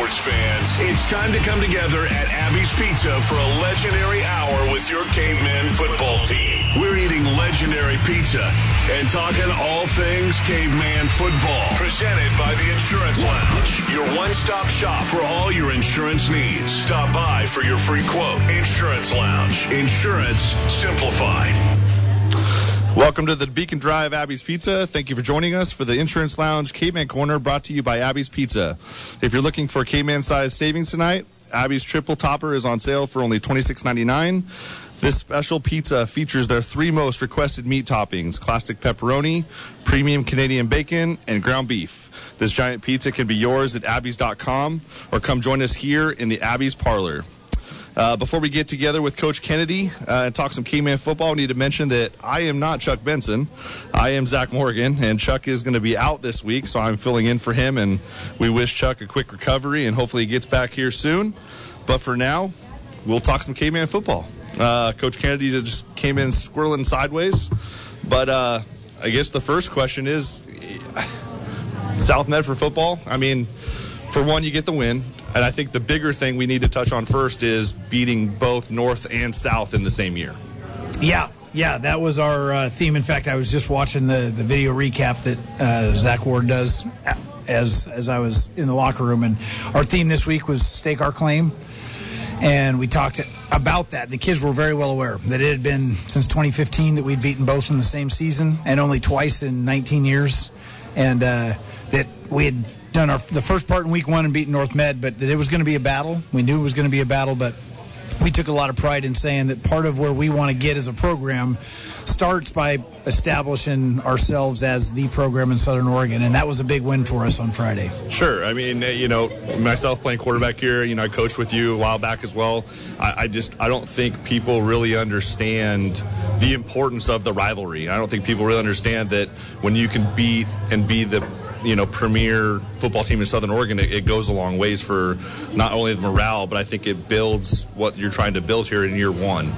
sports fans. It's time to come together at Abby's Pizza for a legendary hour with your Caveman football team. We're eating legendary pizza and talking all things Caveman football. Presented by the Insurance Lounge, your one-stop shop for all your insurance needs. Stop by for your free quote. Insurance Lounge. Insurance simplified. Welcome to the Beacon Drive Abby's Pizza. Thank you for joining us for the Insurance Lounge Caveman Corner, brought to you by Abby's Pizza. If you're looking for Caveman-sized savings tonight, Abby's Triple Topper is on sale for only $26.99. This special pizza features their three most requested meat toppings: classic pepperoni, premium Canadian bacon, and ground beef. This giant pizza can be yours at abbys.com or come join us here in the Abby's Parlor. Before we get together with Coach Kennedy and talk some Caveman football, I need to mention that I am not Chuck Benson. I am Zach Morgan, and Chuck is going to be out this week, so I'm filling in for him, and we wish Chuck a quick recovery, and hopefully he gets back here soon. But for now, we'll talk some Caveman football. Coach Kennedy just came in squirreling sideways, but I guess the first question is, South Medford football, I mean, for one, you get the win. And I think the bigger thing we need to touch on first is beating both North and South in the same year. Yeah, that was our theme. In fact, I was just watching the video recap that Zach Ward does as I was in the locker room. And our theme this week was Stake Our Claim. And we talked about that. The kids were very well aware that it had been since 2015 that we'd beaten both in the same season and only twice in 19 years. And that we had done the first part in week one and beaten North Med, but that it was going to be a battle. We knew it was going to be a battle, but we took a lot of pride in saying that part of where we want to get as a program starts by establishing ourselves as the program in Southern Oregon, and that was a big win for us on Friday. Sure. I mean, myself playing quarterback here, I coached with you a while back as well. I don't think people really understand the importance of the rivalry. I don't think people really understand that when you can beat and be the premier football team in Southern Oregon, it goes a long ways for not only the morale, but I think it builds what you're trying to build here in year one.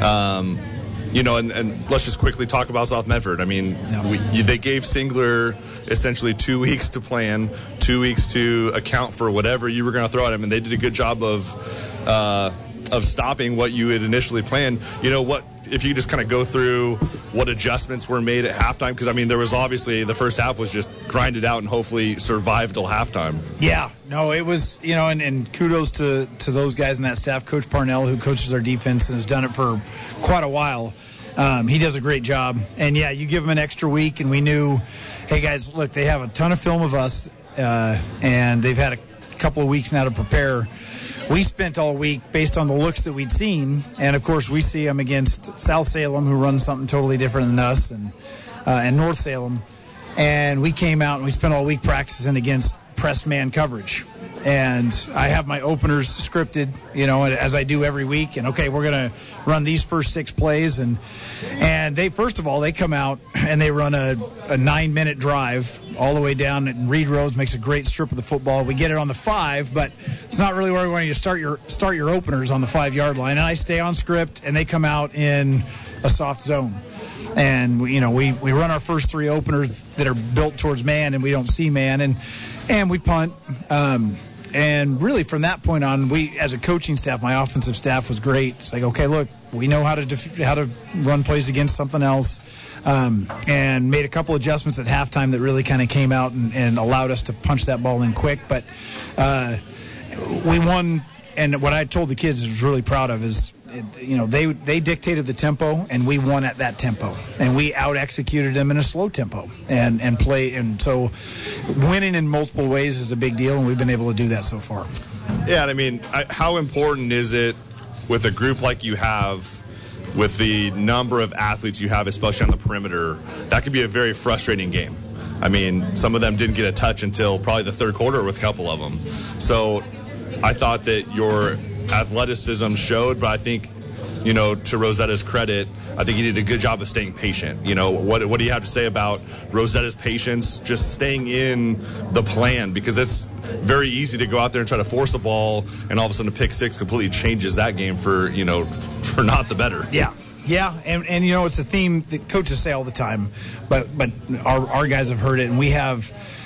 And let's just quickly talk about South Medford. I mean, they gave Singler essentially 2 weeks to plan, 2 weeks to account for whatever you were going to throw at him, and they did a good job of stopping what you had initially planned. If you just kind of go through what adjustments were made at halftime, because, I mean, there was obviously the first half was just grind it out and hopefully survive till halftime. Yeah, no, it was, and kudos to those guys and that staff. Coach Parnell, who coaches our defense and has done it for quite a while, he does a great job. And, yeah, you give them an extra week, and we knew, hey, guys, look, they have a ton of film of us, and they've had a couple of weeks now to prepare. We spent all week based on the looks that we'd seen, and of course we see them against South Salem, who runs something totally different than us, and North Salem. And we came out and we spent all week practicing against press man coverage. And I have my openers scripted, as I do every week. And okay, we're going to run these first 6 plays, and they first of all they come out and they run a 9-minute drive all the way down, and Reed Rhodes makes a great strip of the football. We get it on the 5, but it's not really where we want you to start your openers on the 5-yard line. And I stay on script, and they come out in a soft zone. And we run our first 3 openers that are built towards man, and we don't see man, and we punt. And really, from that point on, we, as a coaching staff, my offensive staff was great. It's like, okay, look, we know how to run plays against something else, and made a couple adjustments at halftime that really kind of came out and allowed us to punch that ball in quick. But we won, and what I told the kids I was really proud of is, they dictated the tempo, and we won at that tempo, and we out-executed them in a slow tempo and play. And so winning in multiple ways is a big deal, and we've been able to do that so far. Yeah, and I mean, how important is it with a group like you have, with the number of athletes you have, especially on the perimeter? That could be a very frustrating game. I mean, some of them didn't get a touch until probably the third quarter with a couple of them. So I thought that your athleticism showed, but I think, to Rosetta's credit, I think he did a good job of staying patient. What do you have to say about Rosetta's patience, just staying in the plan? Because it's very easy to go out there and try to force a ball, and all of a sudden a pick six completely changes that game for not the better. Yeah. Yeah, and it's a theme that coaches say all the time, but our guys have heard it, and we have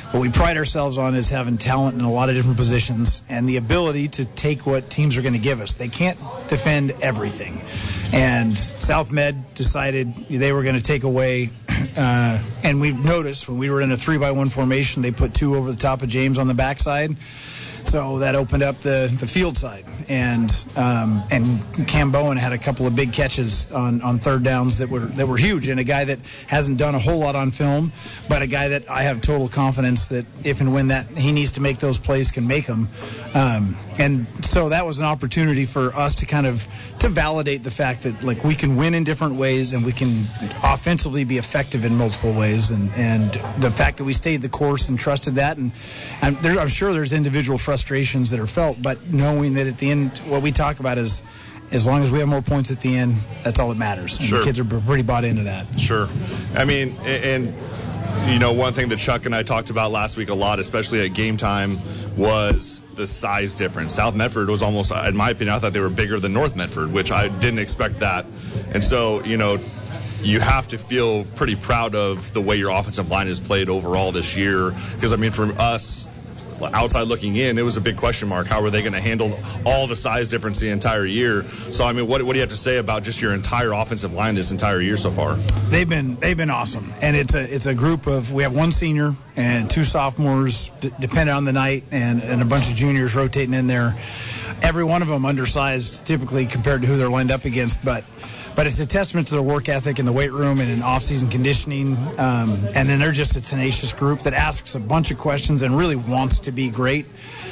what we pride ourselves on is having talent in a lot of different positions and the ability to take what teams are going to give us. They can't defend everything. And South Med decided they were going to take away, and we've noticed when we were in a 3-by-1 formation, they put 2 over the top of James on the backside. So that opened up the field side, and Cam Bowen had a couple of big catches on third downs that were huge, and a guy that hasn't done a whole lot on film, but a guy that I have total confidence that if and when that he needs to make those plays, can make them. And so that was an opportunity for us to kind of to validate the fact that like we can win in different ways and we can offensively be effective in multiple ways, and the fact that we stayed the course and trusted that, and I'm sure there's individual frustrations that are felt, but knowing that at the end what we talk about is as long as we have more points at the end, that's all that matters. And sure. The kids are pretty bought into that. Sure. I mean, and you know, one thing that Chuck and I talked about last week a lot, especially at game time, was the size difference. South Medford was almost, in my opinion, I thought they were bigger than North Medford, which I didn't expect that. And so, you know, you have to feel pretty proud of the way your offensive line has played overall this year. Because, I mean, for us, outside looking in, it was a big question mark. How are they going to handle all the size difference the entire year? So, I mean, what do you have to say about just your entire offensive line this entire year so far? They've been awesome, and it's a group of, we have 1 senior and 2 sophomores, depending on the night, and a bunch of juniors rotating in there. Every one of them undersized, typically compared to who they're lined up against, but it's a testament to their work ethic in the weight room and in off-season conditioning. And then they're just a tenacious group that asks a bunch of questions and really wants to be great.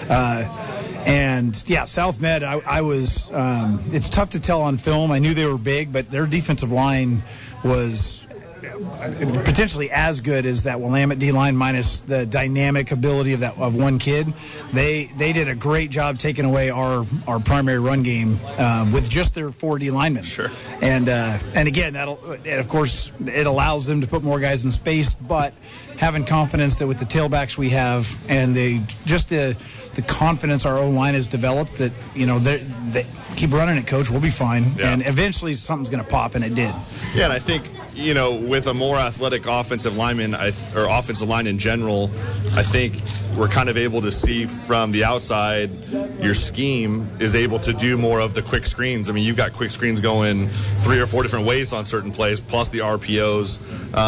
And, yeah, South Med, I was it's tough to tell on film. I knew they were big, but their defensive line was potentially as good as that Willamette D-line minus the dynamic ability of one kid. They did a great job taking away our primary run game with just their 4 D linemen. Sure. And again, of course, it allows them to put more guys in space, but having confidence that with the tailbacks we have and the confidence our own line has developed, that, you know, they keep running it, coach, we'll be fine. Yeah. And eventually something's going to pop, and it did. Yeah, and I think, you know, with a more athletic offensive lineman or offensive line in general, I think we're kind of able to see from the outside your scheme is able to do more of the quick screens. I mean, you've got quick screens going 3 or 4 different ways on certain plays, plus the RPOs.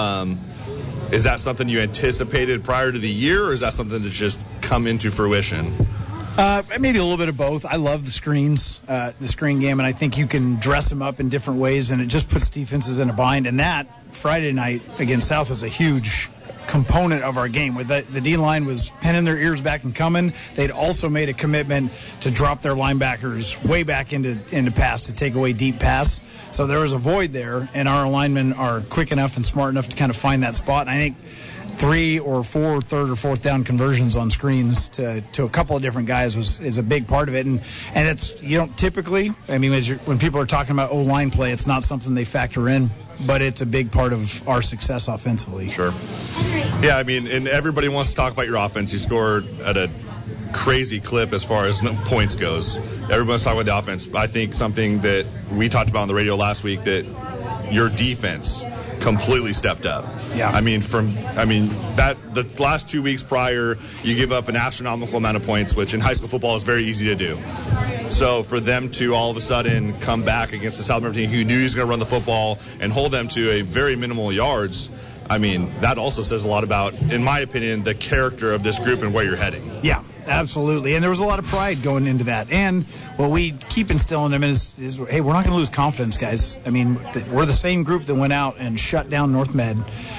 Is that something you anticipated prior to the year, or is that something that's just come into fruition? Maybe a little bit of both. I love the screens, the screen game, and I think you can dress them up in different ways, and it just puts defenses in a bind. And that Friday night against South was a huge component of our game, where the D-line was pinning their ears back and coming. They'd also made a commitment to drop their linebackers way back into pass to take away deep pass. So there was a void there, and our linemen are quick enough and smart enough to kind of find that spot. And I think 3 or 4 third or fourth down conversions on screens to a couple of different guys is a big part of it. And it's, you don't typically, I mean, when people are talking about O-line play, it's not something they factor in, but it's a big part of our success offensively. Sure. Yeah, I mean, and everybody wants to talk about your offense. You scored at a crazy clip as far as points goes. Everyone's talking about the offense. I think something that we talked about on the radio last week, that your defense completely stepped up. Yeah. I mean, that the last 2 weeks prior, you give up an astronomical amount of points, which in high school football is very easy to do. So for them to all of a sudden come back against the South Medford team who knew he was going to run the football and hold them to a very minimal yards, I mean, that also says a lot about, in my opinion, the character of this group and where you're heading. Yeah, absolutely. And there was a lot of pride going into that. And what we keep instilling them is hey, we're not going to lose confidence, guys. I mean, we're the same group that went out and shut down North Med.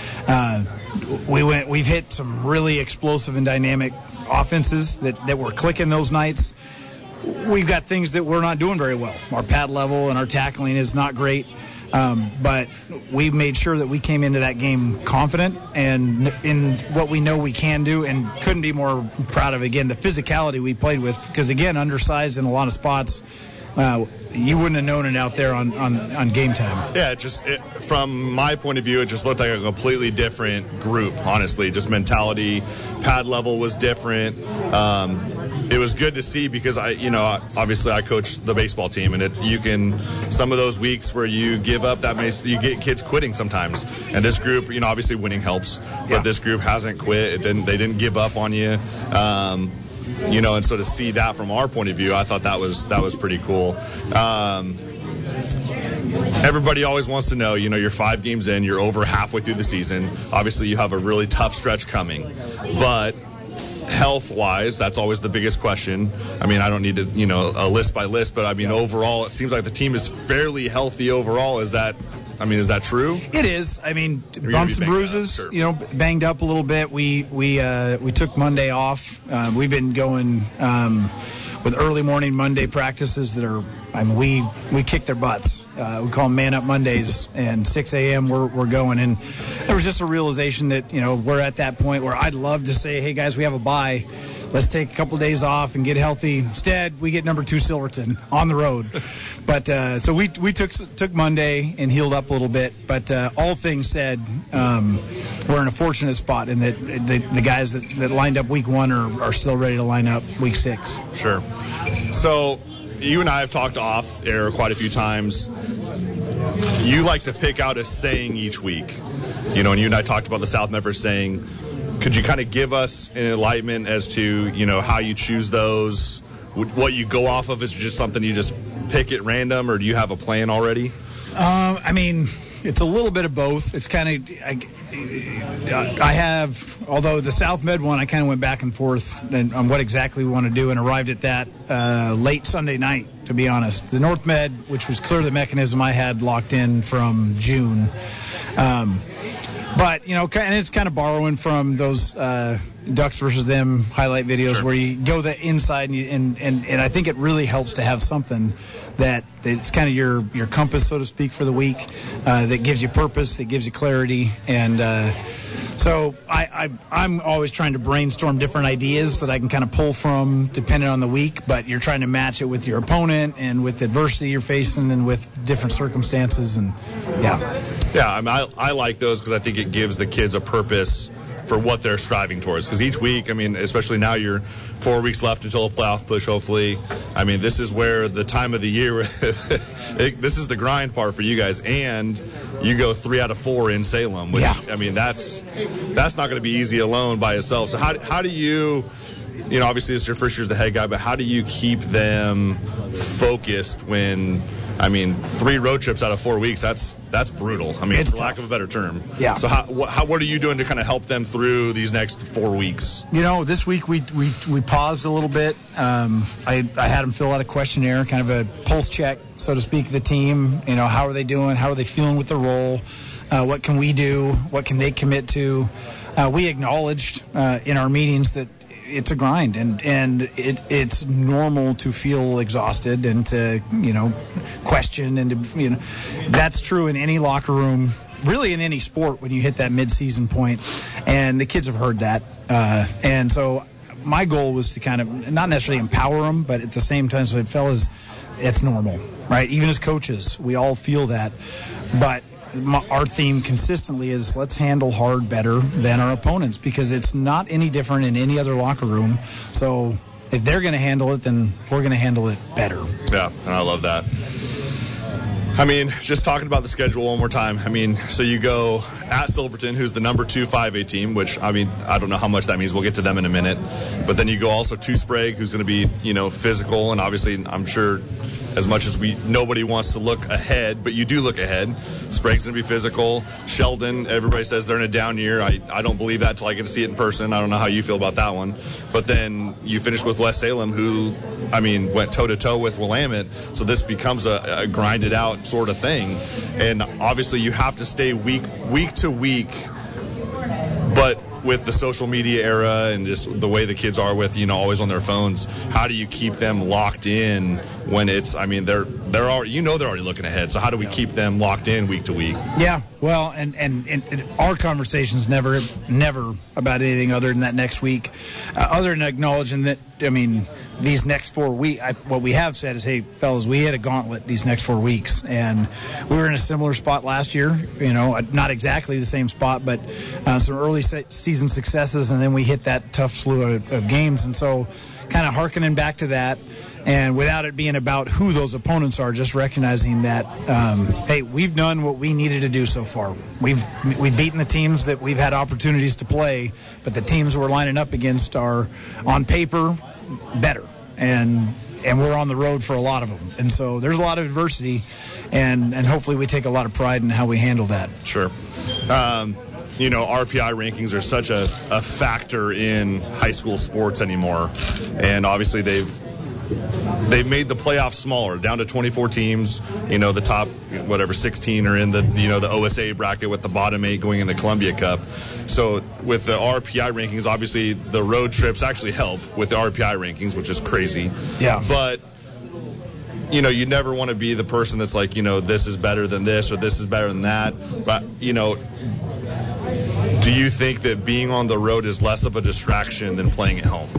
We've hit some really explosive and dynamic offenses that were clicking those nights. We've got things that we're not doing very well. Our pad level and our tackling is not great. But we made sure that we came into that game confident and in what we know we can do, and couldn't be more proud of, again, the physicality we played with, because, again, undersized in a lot of spots. you wouldn't have known it out there on game time. Yeah, from my point of view, it just looked like a completely different group, honestly. Just mentality, pad level was different. It was good to see because obviously I coach the baseball team, and some of those weeks where you give up you get kids quitting sometimes. And this group, obviously winning helps, but this group hasn't quit. They didn't give up on you. And so to see that from our point of view, I thought that was pretty cool. Everybody always wants to know, you're 5 games in, you're over halfway through the season. Obviously, you have a really tough stretch coming, but health-wise, that's always the biggest question. I mean, I don't need to, a list by list, but I mean, overall, it seems like the team is fairly healthy overall. Is that true? It is. I mean, bumps and bruises, sure. Banged up a little bit. We took Monday off. We've been going with early morning Monday practices that are, we kick their butts. We call them Man Up Mondays, and 6 a.m. we're going. And there was just a realization that, we're at that point where I'd love to say, hey, guys, we have a bye. Let's take a couple of days off and get healthy. Instead, we get number 2 Silverton on the road. But so we took Monday and healed up a little bit. But all things said, we're in a fortunate spot in that the guys that lined up week 1 are still ready to line up week 6. Sure. So you and I have talked off air quite a few times. You like to pick out a saying each week. And you and I talked about the South Memphis saying. Could you kind of give us an enlightenment as to, how you choose those? What you go off of is just something you just pick at random, or do you have a plan already? It's a little bit of both. It's kind of, I have, although the South Med one, I kind of went back and forth on what exactly we want to do and arrived at that late Sunday night, to be honest. The North Med, which was clearly the mechanism I had locked in from June. But, and it's kind of borrowing from those Ducks versus them highlight videos sure. where you go the inside and I think it really helps to have something that it's kind of your compass, so to speak, for the week, that gives you purpose, that gives you clarity. And so I'm always trying to brainstorm different ideas that I can kind of pull from depending on the week, but you're trying to match it with your opponent and with the adversity you're facing and with different circumstances. And Yeah, I like those because I think it gives the kids a purpose for what they're striving towards. Because each week, especially now you're 4 weeks left until a playoff push, hopefully. This is where the time of the year, this is the grind part for you guys. And you go 3 out of 4 in Salem, which, that's not going to be easy alone by itself. So how do you, obviously it's your first year as the head guy, but how do you keep them focused when, 3 road trips out of 4 weeks, that's brutal. It's for lack of a better term. Yeah. So what are you doing to kind of help them through these next 4 weeks? This week we paused a little bit. I had them fill out a questionnaire, kind of a pulse check, so to speak, of the team. How are they doing? How are they feeling with their role? What can we do? What can they commit to? We acknowledged in our meetings that it's a grind, and it's normal to feel exhausted and to question and to that's true in any locker room, really in any sport when you hit that mid-season point, and the kids have heard that, and so my goal was to kind of not necessarily empower them, but at the same time say, fellas, it's normal, right? Even as coaches, we all feel that, but our theme consistently is let's handle hard better than our opponents, because it's not any different in any other locker room. So if they're going to handle it, then we're going to handle it better. Yeah, and I love that. Just talking about the schedule one more time. So you go at Silverton, who's the number 2 5A team, which, I don't know how much that means. We'll get to them in a minute. But then you go also to Sprague, who's going to be, physical. And obviously, I'm sure as much as nobody wants to look ahead, but you do look ahead. Sprague's going to be physical. Sheldon, everybody says they're in a down year. I don't believe that until I get to see it in person. I don't know how you feel about that one. But then you finish with West Salem, who, went toe-to-toe with Willamette. So this becomes a grinded-out sort of thing. And obviously you have to stay week to week, but with the social media era and just the way the kids are with, always on their phones, how do you keep them locked in when it's, they're already, they're already looking ahead. So how do we keep them locked in week to week? Yeah, well, and our conversation's never about anything other than that next week, other than acknowledging that, these next 4 weeks, what we have said is, hey, fellas, we hit a gauntlet these next 4 weeks. And we were in a similar spot last year, not exactly the same spot, but some early season successes, and then we hit that tough slew of games. And so kind of hearkening back to that, and without it being about who those opponents are, just recognizing that, hey, we've done what we needed to do so far. We've beaten the teams that we've had opportunities to play, but the teams we're lining up against are, on paper, better. And we're on the road for a lot of them. And so there's a lot of adversity, and hopefully we take a lot of pride in how we handle that. Sure. RPI rankings are such a factor in high school sports anymore. And obviously they've made the playoffs smaller, down to 24 teams. The top, 16 are in the OSA bracket, with the bottom 8 going in the Columbia Cup. So with the RPI rankings, obviously the road trips actually help with the RPI rankings, which is crazy. Yeah. But, you never want to be the person that's like, this is better than this or this is better than that. But, do you think that being on the road is less of a distraction than playing at home?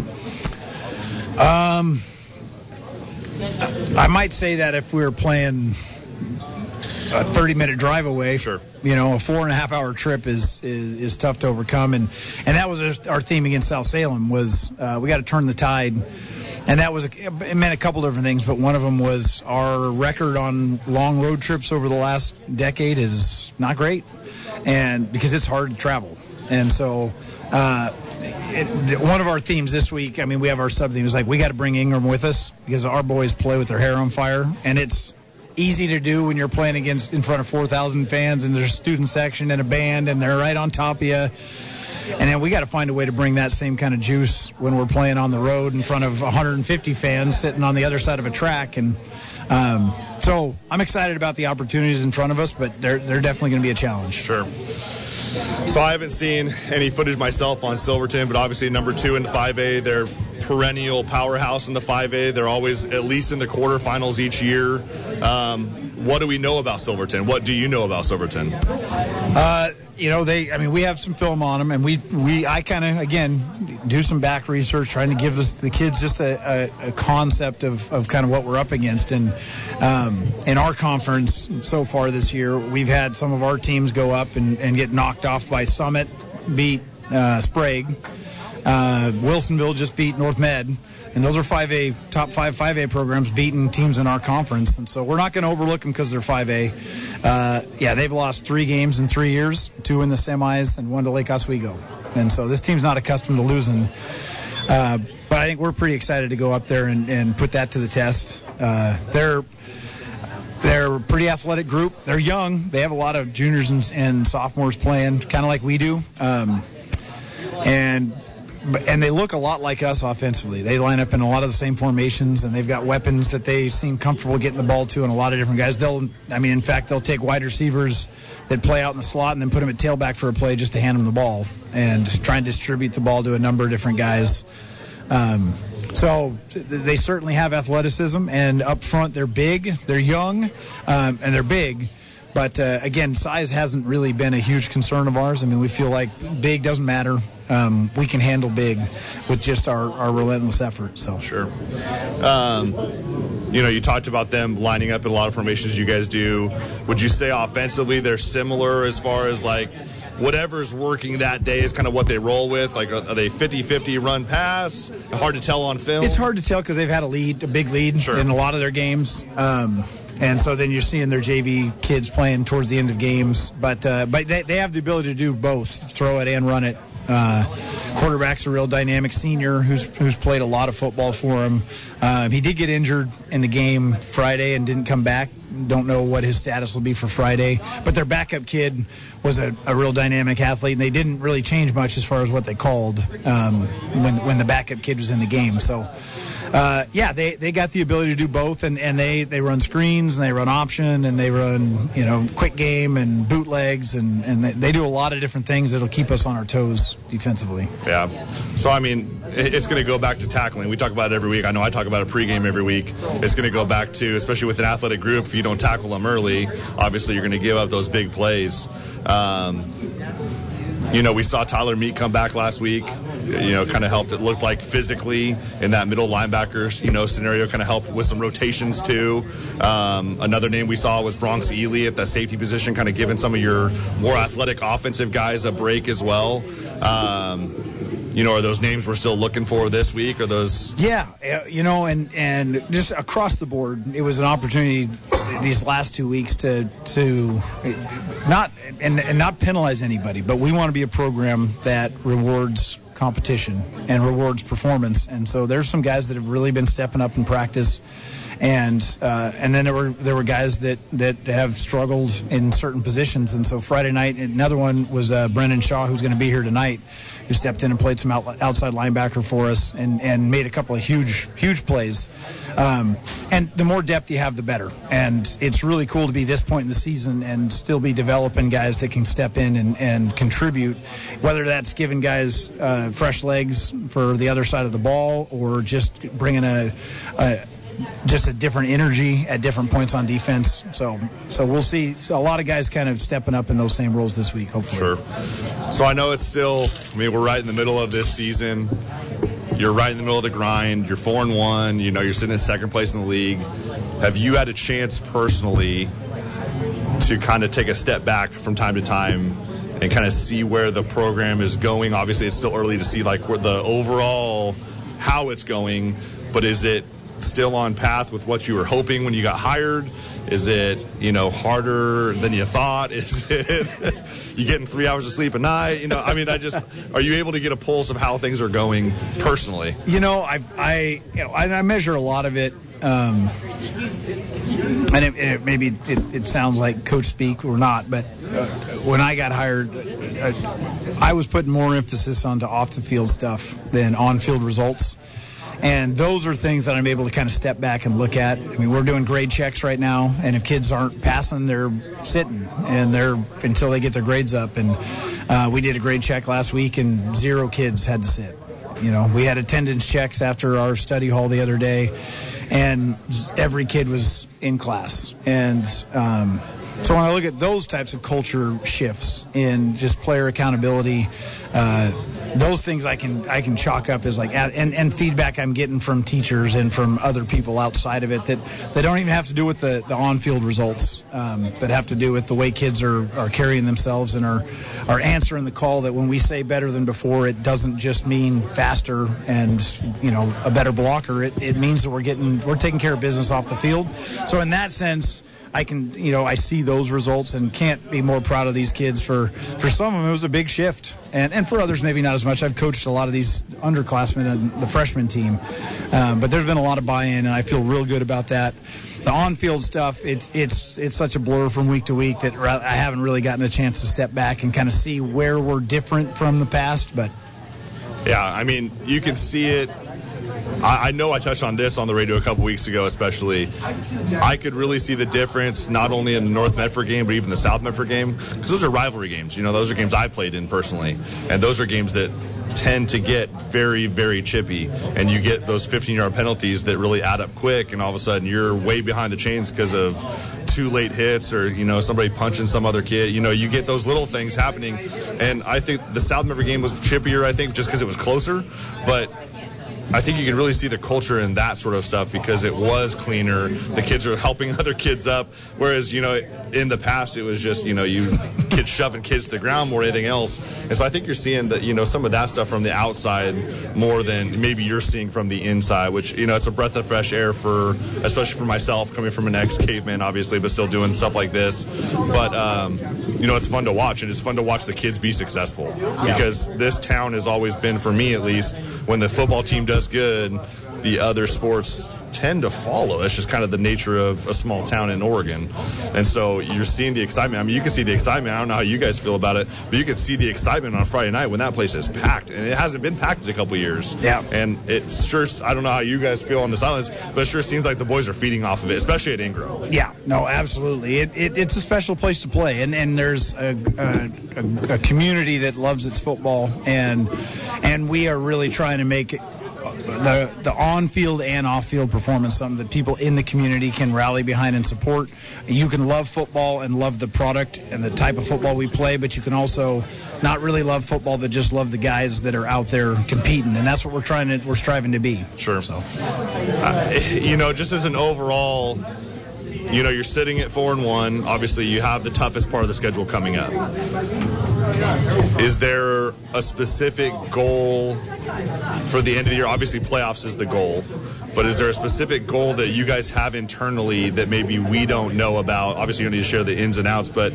I might say that if we were playing a 30-minute drive away, sure, a 4.5-hour trip is tough to overcome, and that was our theme against South Salem was we got to turn the tide, and it meant a couple different things, but one of them was our record on long road trips over the last decade is not great, and because it's hard to travel, and so. One of our themes this week, we have our sub-themes, like we got to bring Ingram with us because our boys play with their hair on fire, and it's easy to do when you're playing in front of 4,000 fans and there's a student section and a band and they're right on top of you. And then we got to find a way to bring that same kind of juice when we're playing on the road in front of 150 fans sitting on the other side of a track. And so I'm excited about the opportunities in front of us, but they're definitely going to be a challenge. Sure. So I haven't seen any footage myself on Silverton, but obviously number 2 in the 5A, they're perennial powerhouse in the 5A. They're always at least in the quarterfinals each year. What do we know about Silverton? What do you know about Silverton? We have some film on them, and I kind of, again, do some back research, trying to give the kids just a concept of kind of what we're up against. And in our conference so far this year, we've had some of our teams go up and get knocked off by Summit, beat Sprague. Wilsonville just beat North Med. And those are top 5 5A programs beating teams in our conference. And so we're not going to overlook them because they're 5A. They've lost 3 games in 3 years, 2 in the semis and 1 to Lake Oswego. And so this team's not accustomed to losing. But I think we're pretty excited to go up there and put that to the test. They're a pretty athletic group. They're young. They have a lot of juniors and sophomores playing, kind of like we do. And they look a lot like us offensively. They line up in a lot of the same formations, and they've got weapons that they seem comfortable getting the ball to, and a lot of different guys. They'll take wide receivers that play out in the slot and then put them at tailback for a play just to hand them the ball and try and distribute the ball to a number of different guys. So they certainly have athleticism, and up front they're big, they're young, and they're big. But, again, size hasn't really been a huge concern of ours. We feel like big doesn't matter. We can handle big with just our relentless effort. So sure. You talked about them lining up in a lot of formations you guys do. Would you say offensively they're similar as far as, like, whatever's working that day is kind of what they roll with? Like, are they 50-50 run pass? Hard to tell on film? It's hard to tell because they've had a big lead sure. in a lot of their games. And so then you're seeing their JV kids playing towards the end of games. But they have the ability to do both, throw it and run it. Quarterback's a real dynamic senior who's played a lot of football for him. He did get injured in the game Friday and didn't come back. Don't know what his status will be for Friday. But their backup kid was a real dynamic athlete, and they didn't really change much as far as what they called when the backup kid was in the game. So they got the ability to do both, and they run screens, and they run option, and they run quick game and bootlegs, and they do a lot of different things that'll keep us on our toes defensively. Yeah. So it's going to go back to tackling. We talk about it every week. I know I talk about it pregame every week. It's going to go back to, especially with an athletic group, if you don't tackle them early, obviously you're going to give up those big plays. We saw Tyler Meek come back last week. kind of helped. It looked like physically in that middle linebacker, scenario kind of helped with some rotations too. Another name we saw was Bronx Ely at that safety position, kind of giving some of your more athletic offensive guys a break as well. Are those names we're still looking for this week? Or those? Yeah, and just across the board, it was an opportunity these last 2 weeks to not penalize anybody, but we want to be a program that rewards competition and rewards performance. And so there's some guys that have really been stepping up in practice. And then there were guys that have struggled in certain positions. And so Friday night, another one was Brendan Shaw, who's going to be here tonight, who stepped in and played some outside linebacker for us and made a couple of huge plays. And the more depth you have, the better. And it's really cool to be this point in the season and still be developing guys that can step in and contribute, whether that's giving guys fresh legs for the other side of the ball or just bringing just a different energy at different points on defense. So we'll see. So a lot of guys kind of stepping up in those same roles this week, hopefully. Sure. So I know it's still, we're right in the middle of this season. You're right in the middle of the grind. You're 4-1. You're sitting in second place in the league. Have you had a chance personally to kind of take a step back from time to time and kind of see where the program is going? Obviously, it's still early to see where the overall how it's going, but is it still on path with what you were hoping when you got hired? Is it, harder than you thought? Is it you getting 3 hours of sleep a night? Are you able to get a pulse of how things are going personally? I measure a lot of it. And it sounds like coach speak or not, but when I got hired, I was putting more emphasis onto off the field stuff than on field results. And those are things that I'm able to kind of step back and look at. We're doing grade checks right now, and if kids aren't passing, they're sitting, and until they get their grades up. And we did a grade check last week, and 0 kids had to sit. We had attendance checks after our study hall the other day, and every kid was in class. And so when I look at those types of culture shifts in just player accountability, those things I can chalk up as and feedback I'm getting from teachers and from other people outside of it that they don't even have to do with the on-field results, but have to do with the way kids are carrying themselves and are answering the call. That when we say better than before, it doesn't just mean faster and a better blocker. It means that we're taking care of business off the field. So in that sense, I can, I see those results and can't be more proud of these kids. For some of them, it was a big shift. And for others, maybe not as much. I've coached a lot of these underclassmen and the freshman team. But there's been a lot of buy-in, and I feel real good about that. The on-field stuff, it's such a blur from week to week that I haven't really gotten a chance to step back and kind of see where we're different from the past. But yeah, you can see it. I know I touched on this on the radio a couple weeks ago, especially. I could really see the difference not only in the North Medford game, but even the South Medford game, because those are rivalry games. Those are games I played in personally, and those are games that tend to get very, very chippy, and you get those 15-yard penalties that really add up quick, and all of a sudden you're way behind the chains because of 2 late hits or, somebody punching some other kid. You get those little things happening, and I think the South Medford game was chippier, just because it was closer, but I think you can really see the culture in that sort of stuff because it was cleaner. The kids are helping other kids up, whereas, in the past it was just, you kids shoving kids to the ground more than anything else. And so I think you're seeing that, some of that stuff from the outside more than maybe you're seeing from the inside, which, it's a breath of fresh air especially for myself, coming from an ex-caveman, obviously, but still doing stuff like this. But, it's fun to watch, and it's fun to watch the kids be successful because this town has always been, for me at least, when the football team does good, the other sports tend to follow. That's just kind of the nature of a small town in Oregon. And so you're seeing the excitement. You can see the excitement. I don't know how you guys feel about it, but you can see the excitement on Friday night when that place is packed. And it hasn't been packed in a couple of years. Yeah. And it's sure, I don't know how you guys feel on the silence, but it sure seems like the boys are feeding off of it, especially at Ingram. Yeah, no, absolutely. It's a special place to play. And there's a community that loves its football. And we are really trying to make it the on-field and off-field performance, something that people in the community can rally behind and support. You can love football and love the product and the type of football we play, but you can also not really love football, but just love the guys that are out there competing, and that's what we're striving to be. Sure. So, just as an overall, you're sitting at 4-1. Obviously, you have the toughest part of the schedule coming up. Is there a specific goal for the end of the year? Obviously, playoffs is the goal, but is there a specific goal that you guys have internally that maybe we don't know about? Obviously, you don't need to share the ins and outs, but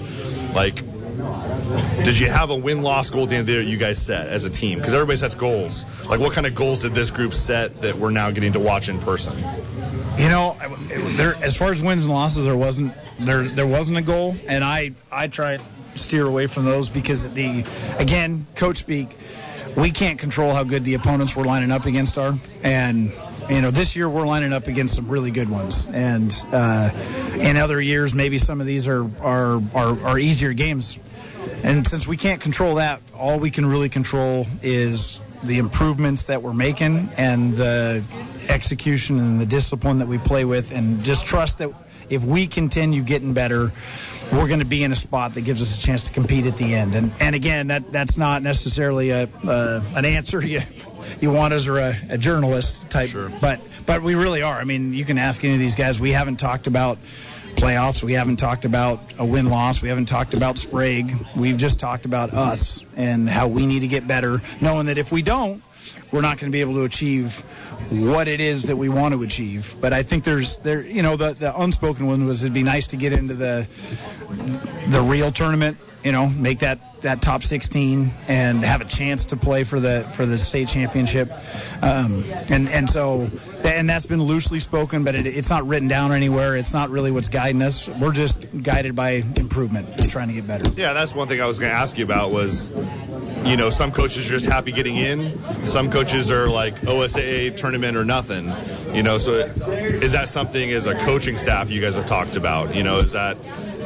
did you have a win-loss goal at the end of the year you guys set as a team? Because everybody sets goals. What kind of goals did this group set that we're now getting to watch in person? As far as wins and losses, there wasn't a goal, and I try to steer away from those because again, coach speak, we can't control how good the opponents we're lining up against are, and this year we're lining up against some really good ones, and in other years maybe some of these are easier games, and since we can't control that, all we can really control is the improvements that we're making and the execution and the discipline that we play with, and just trust that if we continue getting better, we're going to be in a spot that gives us a chance to compete at the end. And again, that's not necessarily an answer you want as a journalist type, sure. But we really are. I mean, you can ask any of these guys. We haven't talked about playoffs. We haven't talked about a win-loss. We haven't talked about Sprague. We've just talked about us and how we need to get better, knowing that if we don't, we're not going to be able to achieve what it is that we want to achieve. But I think the unspoken one was it'd be nice to get into the real tournament, make that top 16 and have a chance to play for the state championship. And that's been loosely spoken, but it's not written down anywhere. It's not really what's guiding us. We're just guided by improvement and trying to get better. Yeah, that's one thing I was going to ask you about was, some coaches are just happy getting in. Some coaches are like OSAA tournament or nothing. So is that something as a coaching staff you guys have talked about? Is that...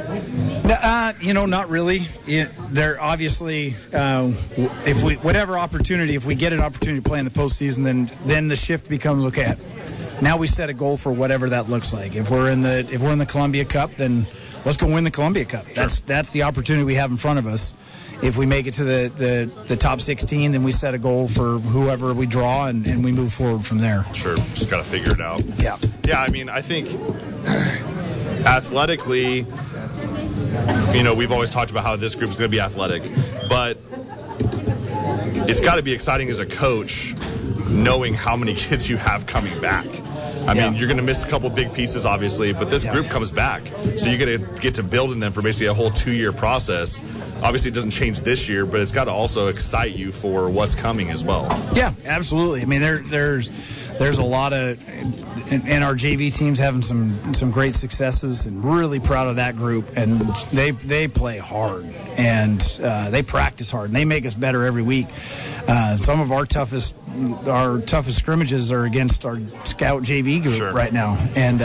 not really. They're obviously, if we get an opportunity to play in the postseason, then the shift becomes okay. Now we set a goal for whatever that looks like. If we're in the Columbia Cup, then let's go win the Columbia Cup. Sure. That's the opportunity we have in front of us. If we make it to the top 16, then we set a goal for whoever we draw, and we move forward from there. Sure, just got to figure it out. Yeah. Yeah, I mean, I think athletically, we've always talked about how this group's going to be athletic, but it's got to be exciting as a coach knowing how many kids you have coming back. I mean, you're going to miss a couple big pieces, obviously, but this group comes back. So you're going to get to build in them for basically a whole 2-year process. Obviously, it doesn't change this year, but it's got to also excite you for what's coming as well. Yeah, absolutely. I mean, there's a lot of, and our JV team's having some great successes, and really proud of that group. And they play hard, and they practice hard, and they make us better every week. Some of our toughest scrimmages are against our scout JV group right now, and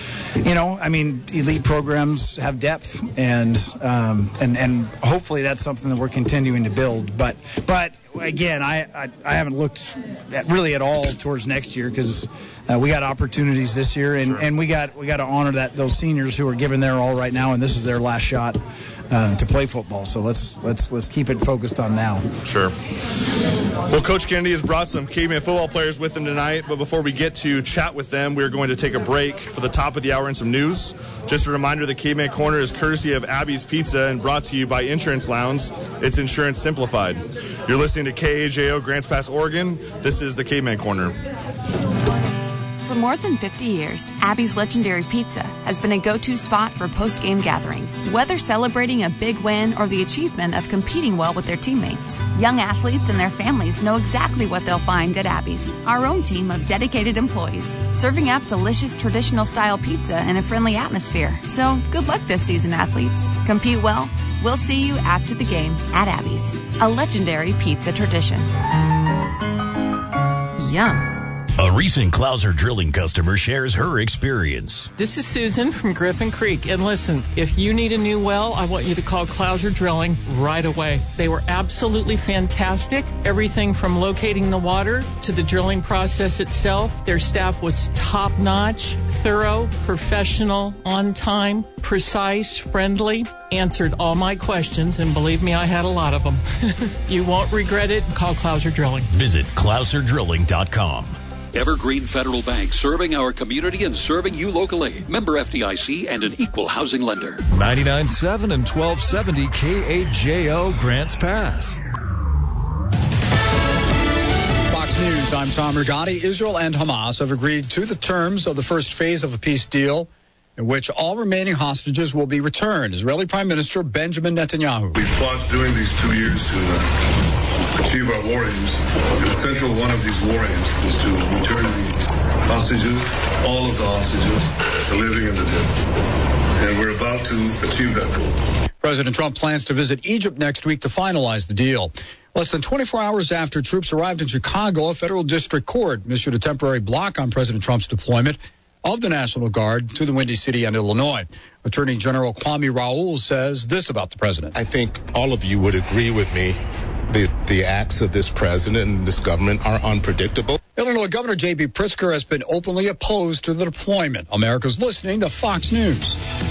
elite programs have depth, and hopefully that's something that we're continuing to build. But again, I haven't looked at all towards next year because we got opportunities this year, and we got to honor those seniors who are giving their all right now, and this is their last shot to play football. So let's keep it focused on now. Sure. Well, Coach Kennedy has brought some Caveman football players with him tonight, but before we get to chat with them, we're going to take a break for the top of the hour and some news. Just a reminder, the Caveman Corner is courtesy of Abby's Pizza and brought to you by Insurance Lounge. It's insurance simplified. You're listening to KAJO Grants Pass, Oregon. This is the Caveman Corner. For more than 50 years, Abby's Legendary Pizza has been a go-to spot for post-game gatherings, whether celebrating a big win or the achievement of competing well with their teammates. Young athletes and their families know exactly what they'll find at Abby's, our own team of dedicated employees, serving up delicious traditional-style pizza in a friendly atmosphere. So, good luck this season, athletes. Compete well. We'll see you after the game at Abby's, a legendary pizza tradition. Yum. A recent Clouser Drilling customer shares her experience. This is Susan from Griffin Creek. And listen, if you need a new well, I want you to call Clouser Drilling right away. They were absolutely fantastic. Everything from locating the water to the drilling process itself. Their staff was top-notch, thorough, professional, on time, precise, friendly. Answered all my questions, and believe me, I had a lot of them. You won't regret it. Call Clouser Drilling. Visit ClouserDrilling.com. Evergreen Federal Bank, serving our community and serving you locally. Member FDIC and an equal housing lender. 99.7 and 1270 KAJO Grants Pass. Fox News, I'm Tom Rigotti. Israel and Hamas have agreed to the terms of the first phase of a peace deal in which all remaining hostages will be returned. Israeli Prime Minister Benjamin Netanyahu. We fought during these 2 years to achieve our war aims. And the central one of these war aims is to return the hostages, all of the hostages, the living and the dead. And we're about to achieve that goal. President Trump plans to visit Egypt next week to finalize the deal. Less than 24 hours after troops arrived in Chicago, a federal district court issued a temporary block on President Trump's deployment of the National Guard to the Windy City and Illinois. Attorney General Kwame Raoul says this about the president. I think all of you would agree with me. The acts of this president and this government are unpredictable. Illinois Governor J.B. Pritzker has been openly opposed to the deployment. America's listening to Fox News.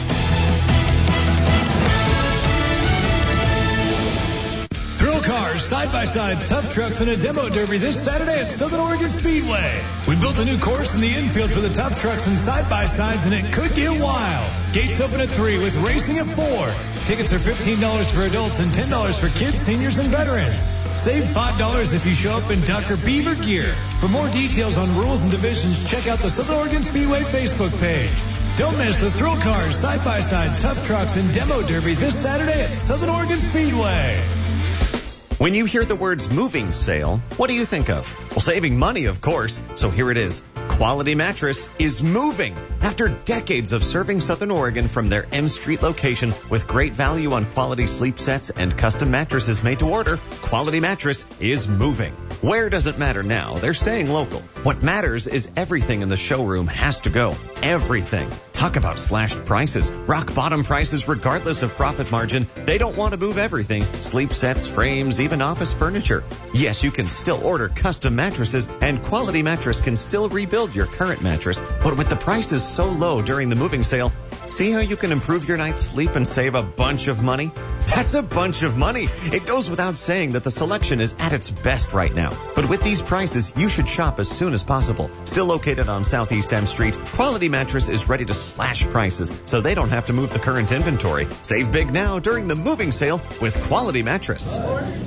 Thrill cars, side-by-sides, tough trucks, and a demo derby this Saturday at Southern Oregon Speedway. We built a new course in the infield for the tough trucks and side-by-sides, and it could get wild. Gates open at 3 with racing at 4. Tickets are $15 for adults and $10 for kids, seniors, and veterans. Save $5 if you show up in duck or beaver gear. For more details on rules and divisions, check out the Southern Oregon Speedway Facebook page. Don't miss the thrill cars, side-by-sides, tough trucks, and demo derby this Saturday at Southern Oregon Speedway. When you hear the words moving sale, what do you think of? Well, saving money, of course. So here it is. Quality Mattress is moving. After decades of serving Southern Oregon from their M Street location with great value on quality sleep sets and custom mattresses made to order, Quality Mattress is moving. Where doesn't matter now. They're staying local. What matters is everything in the showroom has to go. Everything. Talk about slashed prices. Rock bottom prices regardless of profit margin. They don't want to move everything. Sleep sets, frames, even office furniture. Yes, you can still order custom mattresses, and Quality Mattress can still rebuild your current mattress. But with the prices so low during the moving sale, see how you can improve your night's sleep and save a bunch of money? That's a bunch of money. It goes without saying that the selection is at its best right now. But with these prices, you should shop as soon as possible. Still located on Southeast M Street, Quality Mattress is ready to slash prices so they don't have to move the current inventory. Save big now during the moving sale with Quality Mattress.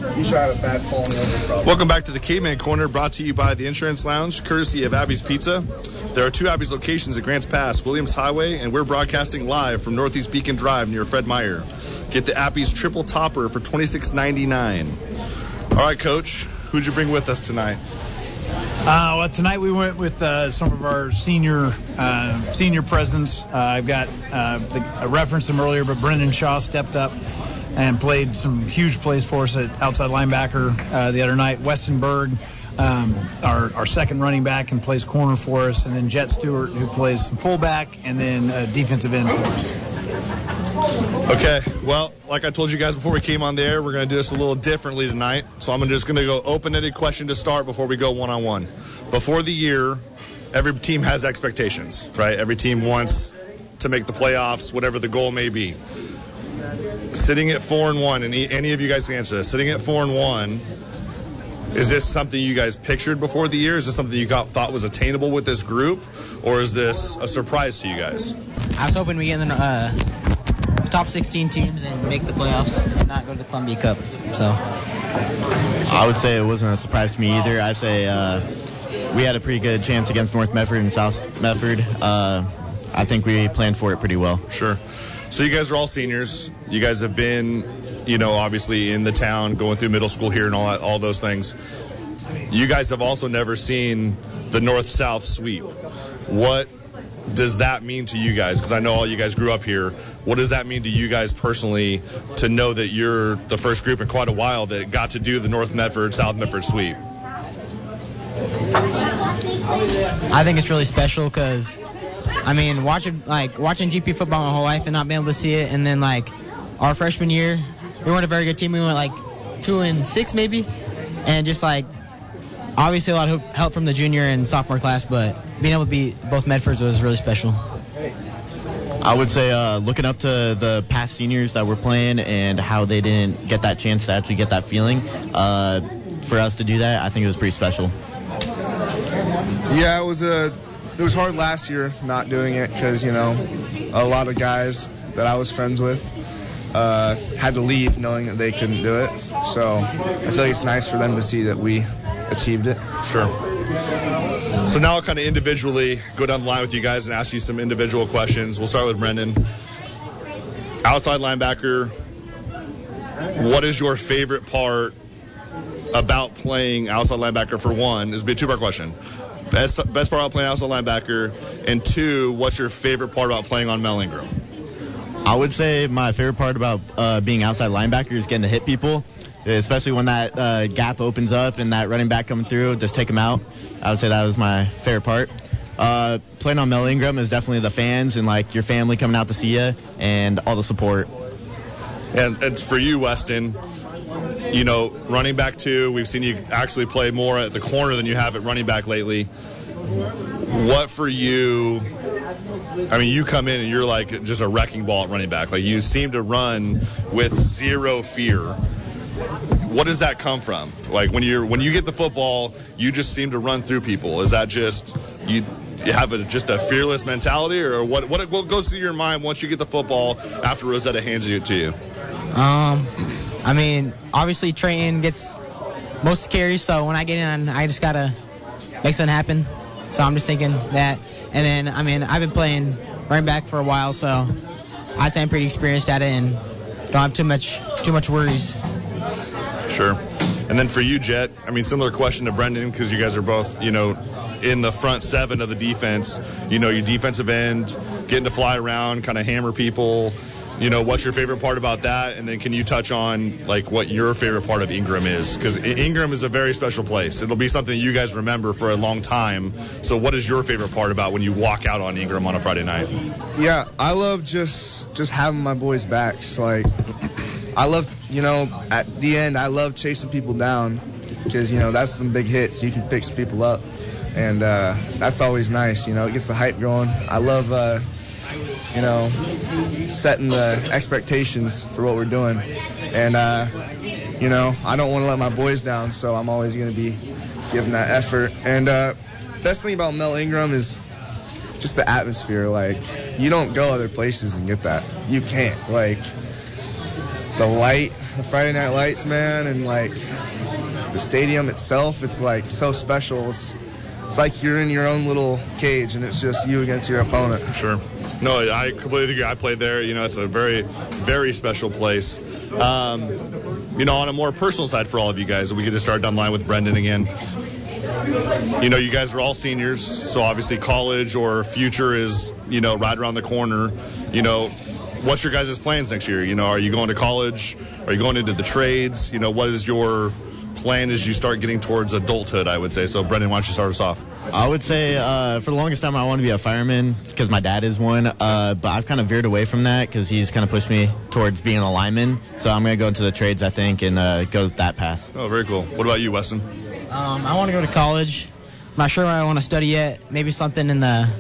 Welcome back to the Caveman Corner, brought to you by the Insurance Lounge, courtesy of Abby's Pizza. There are 2 Abby's locations at Grants Pass, Williams Highway, and we're broadcasting live from Northeast Beacon Drive near Fred Meyer. Get the Appy's Triple Topper for $26.99. All right, Coach, who'd you bring with us tonight? Well, tonight we went with some of our senior presidents. I've got I referenced him earlier, but Brendan Shaw stepped up and played some huge plays for us at outside linebacker the other night. Weston Berg, our second running back, and plays corner for us, and then Jet Stewart, who plays some fullback, and then defensive end for us. Okay, well, like I told you guys before we came on the air, we're going to do this a little differently tonight. So I'm just going to go open-ended question to start before we go one-on-one. Before the year, every team has expectations, right? Every team wants to make the playoffs, whatever the goal may be. Sitting at 4-1, and any of you guys can answer this. Sitting at 4-1, is this something you guys pictured before the year? Is this something you thought was attainable with this group? Or is this a surprise to you guys? I was hoping we get in the top 16 teams and make the playoffs and not go to the Columbia Cup. So I would say it wasn't a surprise to me either. I say we had a pretty good chance against North Medford and South Medford. I think we planned for it pretty well. Sure. So you guys are all seniors. You guys have been, obviously in the town, going through middle school here and all those things. You guys have also never seen the North-South sweep. What does that mean to you guys? Because I know all you guys grew up here. What does that mean to you guys personally to know that you're the first group in quite a while that got to do the North Medford, South Medford sweep? I think it's really special because, I mean, watching GP football my whole life and not being able to see it, and then like our freshman year, we weren't a very good team. We went like 2-6 maybe, and just like obviously a lot of help from the junior and sophomore class, but being able to beat both Medfords was really special. I would say looking up to the past seniors that were playing and how they didn't get that chance to actually get that feeling. For us to do that, I think it was pretty special. Yeah, it was hard last year not doing it because, you know, a lot of guys that I was friends with had to leave knowing that they couldn't do it. So I feel like it's nice for them to see that we achieved it. Sure. So now I'll kind of individually go down the line with you guys and ask you some individual questions. We'll start with Brendan. Outside linebacker, what is your favorite part about playing outside linebacker? For one, this would be a two-part question. Best part about playing outside linebacker, and two, what's your favorite part about playing on Mel Ingram? I would say my favorite part about being outside linebacker is getting to hit people, especially when that gap opens up and that running back coming through, just take them out. I would say that was my favorite part. Playing on Mel Ingram is definitely the fans and like your family coming out to see you and all the support. And it's for you, Weston. You know, running back too, we've seen you actually play more at the corner than you have at running back lately. What for you, I mean, you come in and you're like just a wrecking ball at running back. Like you seem to run with zero fear. What does that come from? Like when you get the football, you just seem to run through people. Is that just you have just a fearless mentality, or what goes through your mind once you get the football after Rosetta hands it to you? I mean, obviously Trayton gets most carries, so when I get in, I just gotta make something happen. So I'm just thinking that, and then I mean, I've been playing running back for a while, so I'd say I'm pretty experienced at it and don't have too much worries. Sure. And then for you, Jet, I mean, similar question to Brendan, because you guys are both, you know, in the front seven of the defense. You know, your defensive end, getting to fly around, kind of hammer people. You know, what's your favorite part about that? And then can you touch on, like, what your favorite part of Ingram is? Because Ingram is a very special place. It'll be something you guys remember for a long time. So what is your favorite part about when you walk out on Ingram on a Friday night? Yeah, I love just having my boys' backs. Like, I love, you know, at the end, I love chasing people down because, you know, that's some big hits. You can pick some people up. And that's always nice. You know, it gets the hype going. I love, you know, setting the expectations for what we're doing. And, you know, I don't want to let my boys down, so I'm always going to be giving that effort. And best thing about Mel Ingram is just the atmosphere. Like, you don't go other places and get that. You can't. Like, the light, the Friday Night Lights, man, and, like, the stadium itself, it's, like, so special. It's like you're in your own little cage, and it's just you against your opponent. Sure. No, I completely agree. I played there. You know, it's a very, very special place. You know, on a more personal side for all of you guys, we get to start down the line with Brendan again. You know, you guys are all seniors, so obviously college or future is, you know, right around the corner. You know, what's your guys' plans next year? You know, are you going to college? Are you going into the trades? You know, what is your plan as you start getting towards adulthood, I would say? So, Brendan, why don't you start us off? I would say for the longest time I want to be a fireman because my dad is one, but I've kind of veered away from that because he's kind of pushed me towards being a lineman. So I'm going to go into the trades, I think, and go that path. Oh, very cool. What about you, Weston? I want to go to college. I'm not sure what I want to study yet. Maybe something in the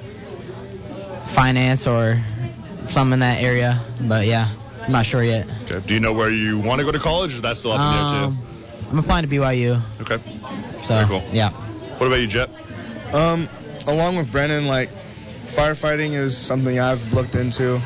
finance or something in that area. But, yeah, I'm not sure yet. Okay. Do you know where you want to go to college, or that's still up in the air, too? I'm applying to BYU. Okay. So, very cool. Yeah. What about you, Jet? Along with Brennan, like, firefighting is something I've looked into.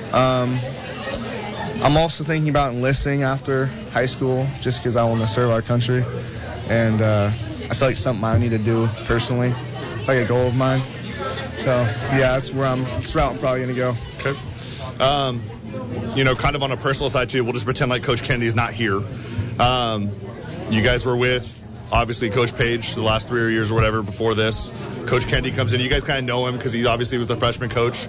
I'm also thinking about enlisting after high school just because I want to serve our country. And I feel like it's something I need to do personally. It's like a goal of mine. So, yeah, that's the route I'm probably going to go. Okay. You know, kind of on a personal side, too, we'll just pretend like Coach Kennedy's not here. You guys were with, obviously, Coach Page the last 3 years or whatever before this. Coach Kennedy comes in. You guys kind of know him because he obviously was the freshman coach.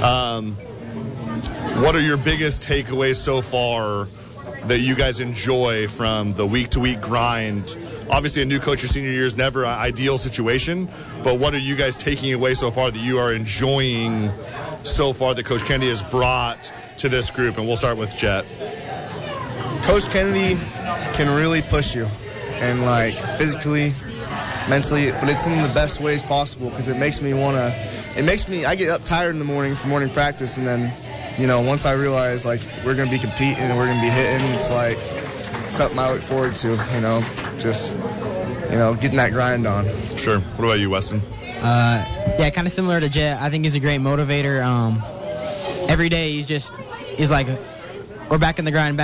What are your biggest takeaways so far that you guys enjoy from the week-to-week grind obviously a new coach your senior year is never an ideal situation, but what are you guys taking away so far that you are enjoying so far that Coach Kennedy has brought to this group? And we'll start with Jet. Coach Kennedy can really push you, and like physically, mentally, but it's in the best ways possible because it makes me I get up tired in the morning for morning practice, and then, you know, once I realize like we're going to be competing and we're going to be hitting, it's like something I look forward to, you know, just, you know, getting that grind on. Sure. What about you, Weston? Yeah, kind of similar to Jet. I think he's a great motivator. Every day he's like, we're back in the grind.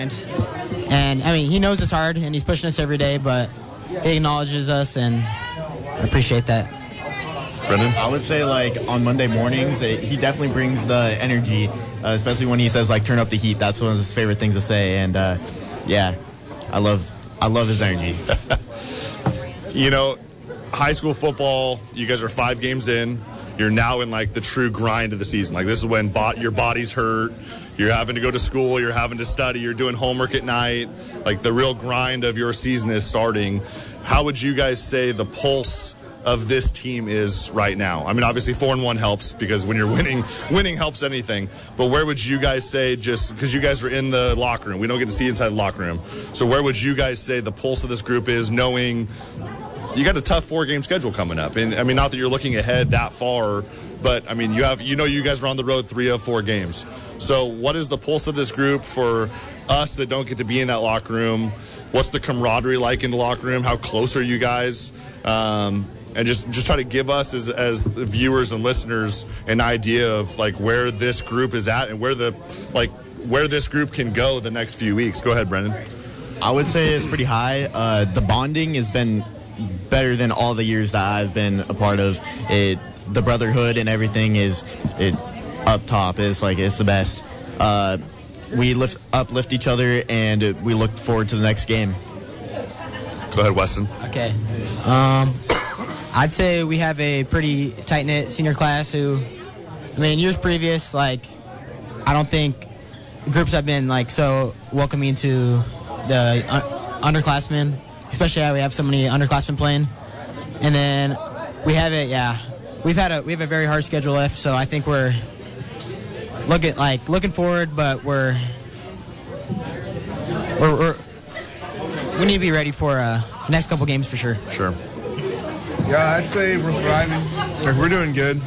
And, I mean, he knows it's hard, and he's pushing us every day, but he acknowledges us, and I appreciate that. Brendan? I would say, like, on Monday mornings, he definitely brings the energy, especially when he says, like, turn up the heat. That's one of his favorite things to say, and, yeah, I love his energy. You know, high school football, you guys are 5 games in. You're now in, like, the true grind of the season. Like, this is when your body's hurt. You're having to go to school. You're having to study. You're doing homework at night. Like, the real grind of your season is starting. How would you guys say the pulse of this team is right now? I mean, obviously 4-1 helps because when you're winning helps anything. But where would you guys say, just because you guys are in the locker room, we don't get to see inside the locker room. So where would you guys say the pulse of this group is, knowing you got a tough 4-game schedule coming up? And I mean, not that you're looking ahead that far, but I mean, you guys are on the road 3 of 4 games. So what is the pulse of this group for us that don't get to be in that locker room? What's the camaraderie like in the locker room? How close are you guys? And just try to give us as viewers and listeners an idea of like where this group is at and where this group can go the next few weeks. Go ahead, Brendan. I would say it's pretty high. The bonding has been better than all the years that I've been a part of it. The brotherhood and everything is up top. It's the best. We uplift each other, and we look forward to the next game. Go ahead, Weston. Okay. I'd say we have a pretty tight-knit senior class who, I mean, years previous, like, I don't think groups have been, like, so welcoming to the underclassmen, especially how we have so many underclassmen playing. And then we have we have a very hard schedule left, so I think we're looking forward, but we need to be ready for the next couple games for sure. Sure. Yeah, I'd say we're thriving. Like, we're doing good.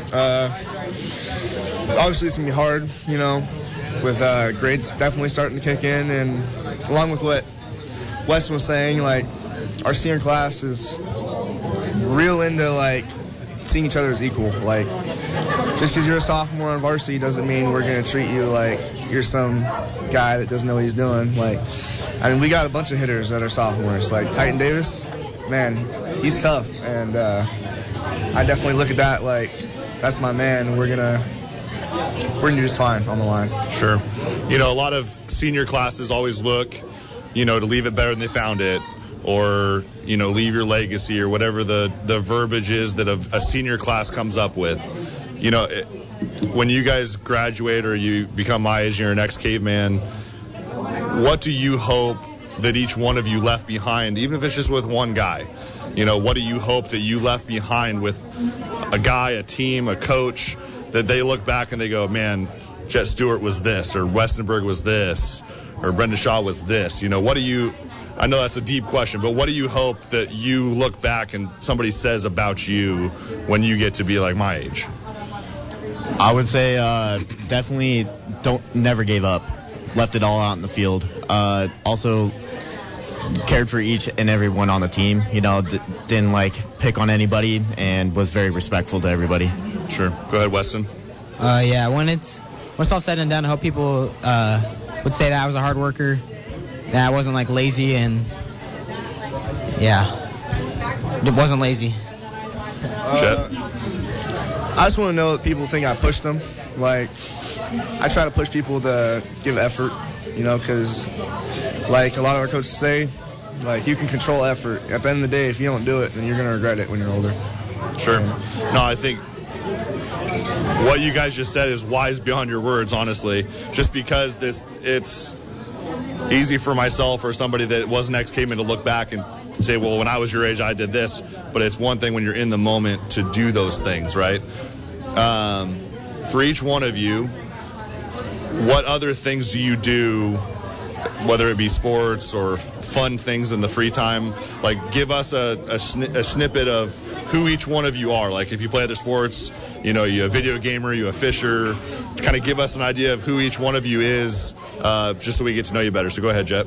Obviously, it's going to be hard, you know, with grades definitely starting to kick in. And along with what Weston was saying, like, our senior class is real into, like, seeing each other as equal. Like, just because you're a sophomore on varsity doesn't mean we're going to treat you like you're some guy that doesn't know what he's doing. Like, I mean, we got a bunch of hitters that are sophomores. Like, Titan Davis, man, he's tough. And I definitely look at that like, that's my man. We're gonna do just fine on the line. Sure. You know, a lot of senior classes always look, you know, to leave it better than they found it, or, you know, leave your legacy, or whatever the verbiage is that a senior class comes up with. You know, when you guys graduate or you become my age and you're an ex-caveman, what do you hope that each one of you left behind, even if it's just with one guy? You know, what do you hope that you left behind with a guy, a team, a coach, that they look back and they go, man, Jet Stewart was this, or Westenberg was this, or Brendan Shaw was this? You know, what do you, I know that's a deep question, but what do you hope that you look back and somebody says about you when you get to be like my age? I would say definitely never gave up. Left it all out in the field. Also cared for each and every one on the team. You know, didn't like pick on anybody, and was very respectful to everybody. Sure. Go ahead, Weston. Yeah, when it's all said and done, I hope people would say that I was a hard worker, that I wasn't like lazy, and yeah, it wasn't lazy. I just want to know that people think I pushed them. Like, I try to push people to give effort, you know, because like a lot of our coaches say, like, you can control effort. At the end of the day, if you don't do it, then you're going to regret it when you're older. Sure. No, I think what you guys just said is wise beyond your words, honestly, just because easy for myself or somebody that wasn't ex-caveman to look back and say, well, when I was your age, I did this. But it's one thing when you're in the moment to do those things, right? For each one of you, what other things do you do, whether it be sports or fun things in the free time? Like, give us a snippet of who each one of you are. Like, if you play other sports, you know, you're a video gamer, you're a fisher. Kind of give us an idea of who each one of you is, just so we get to know you better. So go ahead, Jet.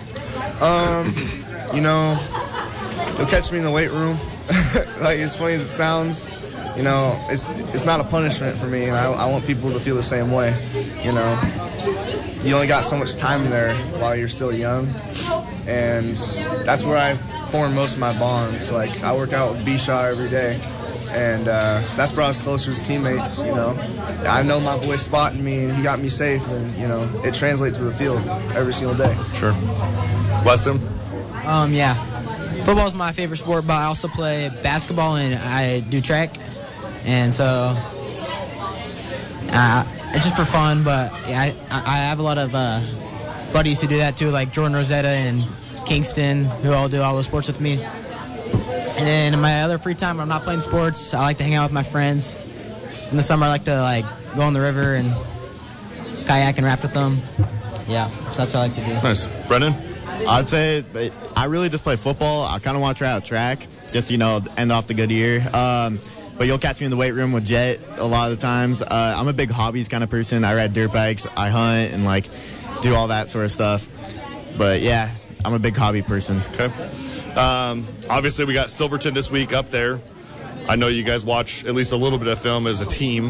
You know, you'll catch me in the weight room. Like, as funny as it sounds, you know, it's not a punishment for me, and I want people to feel the same way. You know, you only got so much time there while you're still young, and that's where I form most of my bonds. Like, I work out with B-Shaw every day, and that's where I was closer as teammates. You know, I know my boy spotting me, and he got me safe, and you know, it translates to the field every single day. Sure. Weston? Yeah. Football's my favorite sport, but I also play basketball and I do track. And so, it's just for fun, but yeah, I have a lot of buddies who do that too, like Jordan Rosetta and Kingston, who all do all those sports with me. And then in my other free time, when I'm not playing sports, I like to hang out with my friends. In the summer, I like to go on the river and kayak and raft with them. Yeah, so that's what I like to do. Nice. Brendan? I'd say I really just play football. I kind of want to try out track, just, you know, end off the good year. But you'll catch me in the weight room with Jet a lot of the times. I'm a big hobbies kind of person. I ride dirt bikes, I hunt, and do all that sort of stuff. But yeah, I'm a big hobby person. Okay. Obviously, we got Silverton this week up there. I know you guys watch at least a little bit of film as a team.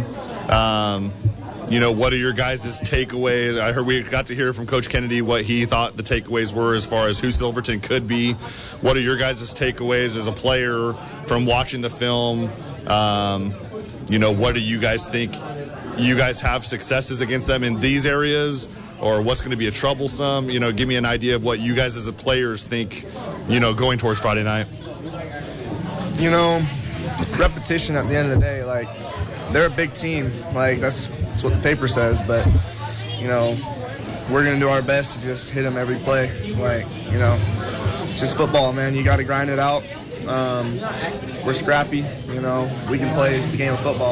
You know, what are your guys' takeaways? I heard we got to hear from Coach Kennedy what he thought the takeaways were as far as who Silverton could be. What are your guys' takeaways as a player from watching the film? You know, what do you guys think? You guys have successes against them in these areas, or what's going to be a troublesome? You know, give me an idea of what you guys as a players think, you know, going towards Friday night. You know, repetition at the end of the day, they're a big team. That's what the paper says, but, you know, we're going to do our best to just hit them every play. You know, it's just football, man. You got to grind it out. We're scrappy, you know. We can play the game of football.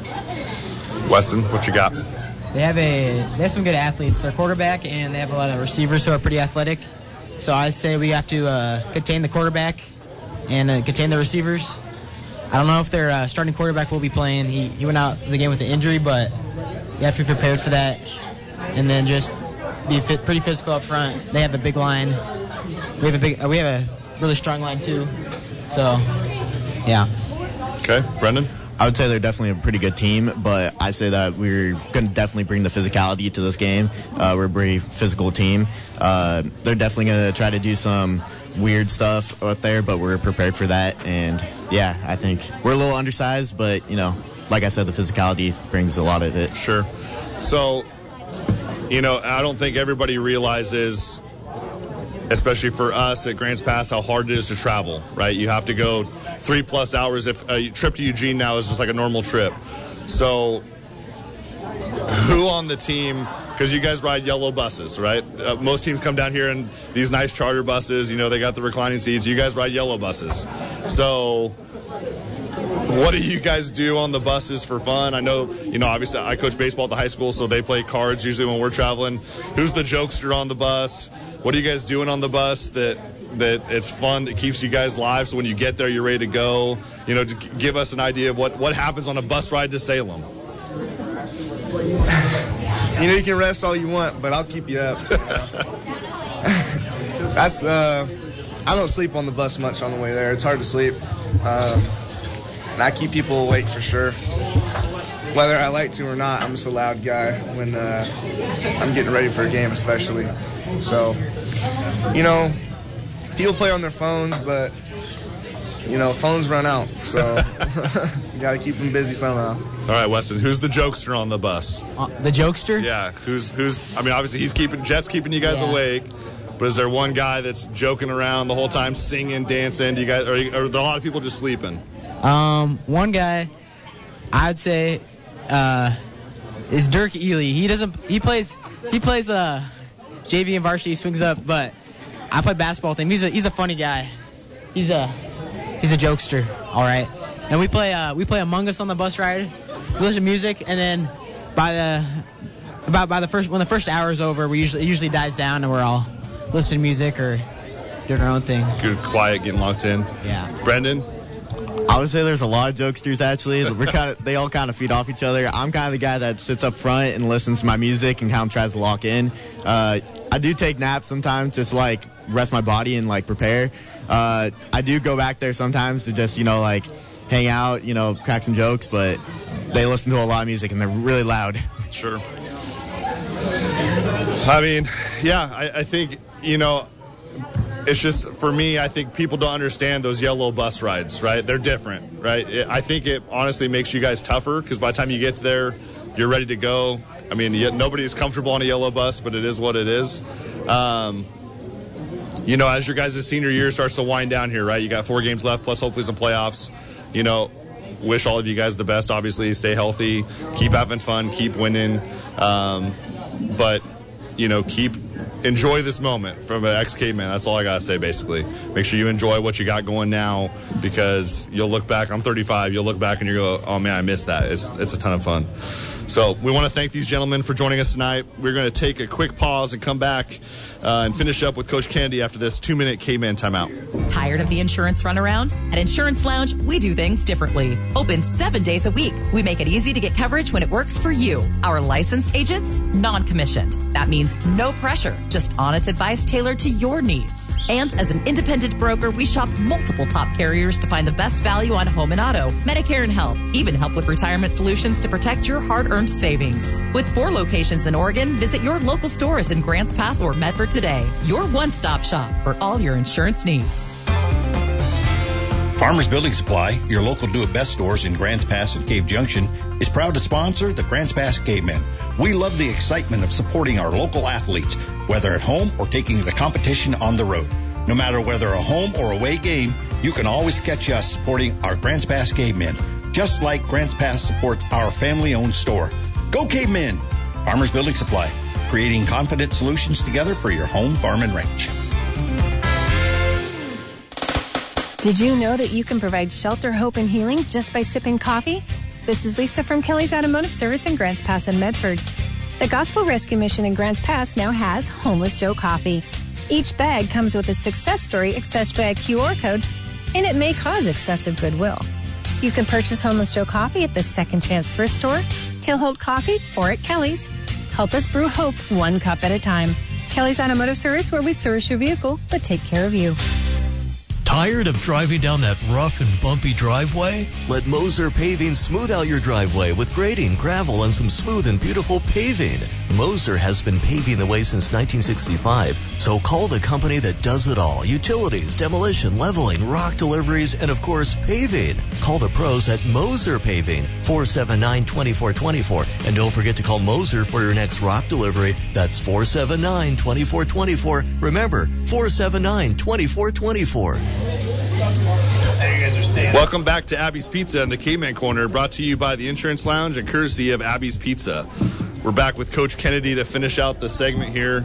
Weston, what you got? They have some good athletes. They're quarterback, and they have a lot of receivers who are pretty athletic. So I say we have to contain the quarterback and contain the receivers. I don't know if their starting quarterback will be playing. He went out of the game with an injury, but you have to be prepared for that. And then just be pretty physical up front. They have a big line. We have a really strong line too. So, yeah. Okay, Brendan? I would say they're definitely a pretty good team, but I say that we're going to definitely bring the physicality to this game. We're a pretty physical team. They're definitely going to try to do some weird stuff out there, but we're prepared for that. And, yeah, I think we're a little undersized, but, you know, like I said, the physicality brings a lot of it. Sure. So, you know, I don't think everybody realizes, especially for us at Grants Pass, how hard it is to travel, right? You have to go 3+ hours. If a trip to Eugene now is just like a normal trip. So who on the team, because you guys ride yellow buses, right? Most teams come down here in these nice charter buses. You know, they got the reclining seats. You guys ride yellow buses. So what do you guys do on the buses for fun? I know, you know, obviously I coach baseball at the high school, so they play cards usually when we're traveling. Who's the jokester on the bus? What are you guys doing on the bus that it's fun, that keeps you guys live, so when you get there, you're ready to go? You know, just give us an idea of what happens on a bus ride to Salem. You know, you can rest all you want, but I'll keep you up. I don't sleep on the bus much on the way there. It's hard to sleep. And I keep people awake for sure. Whether I like to or not, I'm just a loud guy when I'm getting ready for a game especially. So, you know, people play on their phones, but, you know, phones run out. So you got to keep them busy somehow. All right, Weston, who's the jokester on the bus? The jokester? Yeah, who's? I mean, obviously Jet's keeping you guys awake. But is there one guy that's joking around the whole time, singing, dancing? Do you guys, or are there a lot of people just sleeping? One guy, I'd say, is Dirk Ely. He plays JV and varsity swings up, but I play basketball with him. He's a funny guy. He's a jokester, all right. And we play Among Us on the bus ride. We listen to music, and then when the first hour is over, it usually dies down, and we're all listening to music or doing our own thing. Good, quiet, getting locked in. Yeah. Brendan? I would say there's a lot of jokesters, actually. They all kind of feed off each other. I'm kind of the guy that sits up front and listens to my music and kind of tries to lock in. I do take naps sometimes, just like rest my body and like prepare. I do go back there sometimes to just, like hang out, crack some jokes, but they listen to a lot of music and they're really loud. Sure. I mean, yeah, I think, it's just, for me, I think people don't understand those yellow bus rides, right? They're different, right? I think it honestly makes you guys tougher because by the time you get there, you're ready to go. I mean, nobody's comfortable on a yellow bus, but it is what it is. As your guys' senior year starts to wind down here, right? You got 4 games left, plus hopefully some playoffs. Wish all of you guys the best, obviously. Stay healthy, keep having fun, keep winning. But enjoy this moment from an ex-caveman. That's all I got to say, basically. Make sure you enjoy what you got going now because you'll look back. I'm 35. You'll look back and you'll go, oh, man, I missed that. It's a ton of fun. So we want to thank these gentlemen for joining us tonight. We're going to take a quick pause and come back and finish up with Coach Kennedy after this 2-minute Caveman timeout. Tired of the insurance runaround? At Insurance Lounge, we do things differently. Open 7 days a week. We make it easy to get coverage when it works for you. Our licensed agents, non-commissioned. That means no pressure, just honest advice tailored to your needs. And as an independent broker, we shop multiple top carriers to find the best value on home and auto, Medicare and health, even help with retirement solutions to protect your hard-earned savings. With 4 locations in Oregon, visit your local stores in Grants Pass or Medford today. Your one-stop shop for all your insurance needs. Farmers Building Supply, your local do-it-best stores in Grants Pass and Cave Junction, is proud to sponsor the Grants Pass Cavemen. We love the excitement of supporting our local athletes, whether at home or taking the competition on the road. No matter whether a home or away game, you can always catch us supporting our Grants Pass Cavemen, just like Grants Pass supports our family-owned store. Go Cavemen! Farmers Building Supply, creating confident solutions together for your home, farm, and ranch. Did you know that you can provide shelter, hope, and healing just by sipping coffee? This is Lisa from Kelly's Automotive Service in Grants Pass and Medford. The Gospel Rescue Mission in Grants Pass now has Homeless Joe Coffee. Each bag comes with a success story accessed by a QR code, and it may cause excessive goodwill. You can purchase Homeless Joe Coffee at the Second Chance Thrift Store, Tailholt Coffee, or at Kelly's. Help us brew hope 1 cup at a time. Kelly's Automotive Service, where we service your vehicle, but take care of you. Tired of driving down that rough and bumpy driveway? Let Moser Paving smooth out your driveway with grading, gravel, and some smooth and beautiful paving. Moser has been paving the way since 1965, so call the company that does it all. Utilities, demolition, leveling, rock deliveries, and of course, paving. Call the pros at Moser Paving, 479-2424. And don't forget to call Moser for your next rock delivery. That's 479-2424. Remember, 479-2424. Welcome back to Abby's Pizza in the Caveman Corner, brought to you by the Insurance Lounge and courtesy of Abby's Pizza. We're back with Coach Kennedy to finish out the segment here.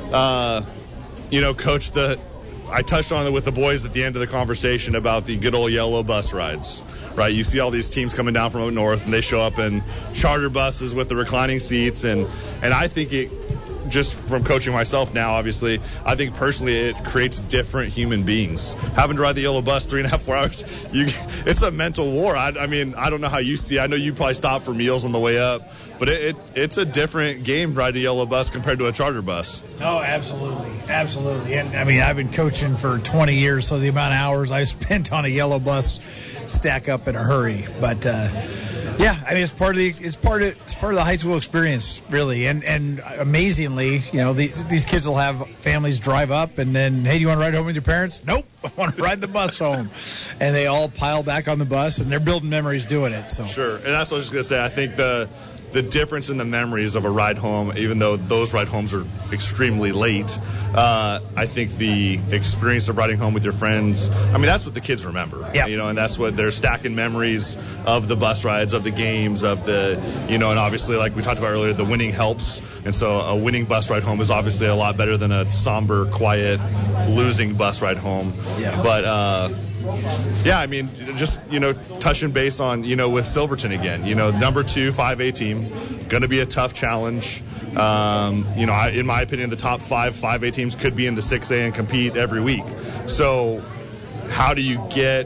Coach, I touched on it with the boys at the end of the conversation about the good old yellow bus rides, right? You see all these teams coming down from up north, and they show up in charter buses with the reclining seats, and I think it, just from coaching myself now, obviously, I think personally it creates different human beings. Having to ride the yellow bus 3.5, 4 hours, it's a mental war. I mean, I don't know how you see it. I know you probably stop for meals on the way up, but it's a different game riding a yellow bus compared to a charter bus. Oh, absolutely. Absolutely. And I mean, I've been coaching for 20 years, so the amount of hours I've spent on a yellow bus stack up in a hurry. But, yeah, I mean, it's part of the high school experience, really, and amazingly, these kids will have families drive up, and then, hey, do you want to ride home with your parents? Nope, I want to ride the bus home, and they all pile back on the bus, and they're building memories doing it. So sure, and that's what I was just gonna say. I think the the difference in the memories of a ride home, even though those ride homes are extremely late, I think the experience of riding home with your friends, I mean, that's what the kids remember. Yeah. And that's what they're stacking memories of the bus rides, of the games, of the, and obviously, like we talked about earlier, the winning helps. And so a winning bus ride home is obviously a lot better than a somber, quiet, losing bus ride home. Yeah. But, I mean, just, touching base on, with Silverton again, number 2 5A team, going to be a tough challenge. In my opinion, the top 5 5A teams could be in the 6A and compete every week. So how do you get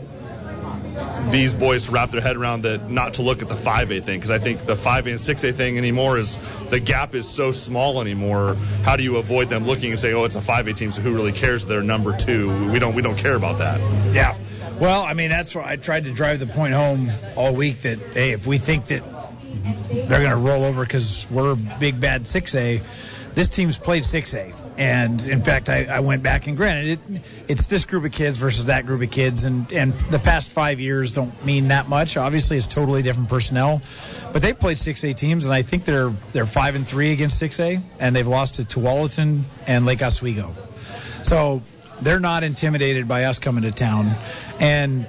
these boys to wrap their head around that, not to look at the 5A thing? Because I think the 5A and 6A thing anymore is, the gap is so small anymore. How do you avoid them looking and say, oh, it's a 5A team, so who really cares they're number 2? We don't care about that. Yeah. Well, I mean, that's why I tried to drive the point home all week that, hey, if we think that they're going to roll over because we're big, bad 6A, this team's played 6A. And, in fact, I went back and granted, it's this group of kids versus that group of kids. And the past 5 years don't mean that much. Obviously, it's totally different personnel. But they played 6A teams, and I think they're 5-3 against 6A. And they've lost to Tualatin and Lake Oswego. So they're not intimidated by us coming to town. And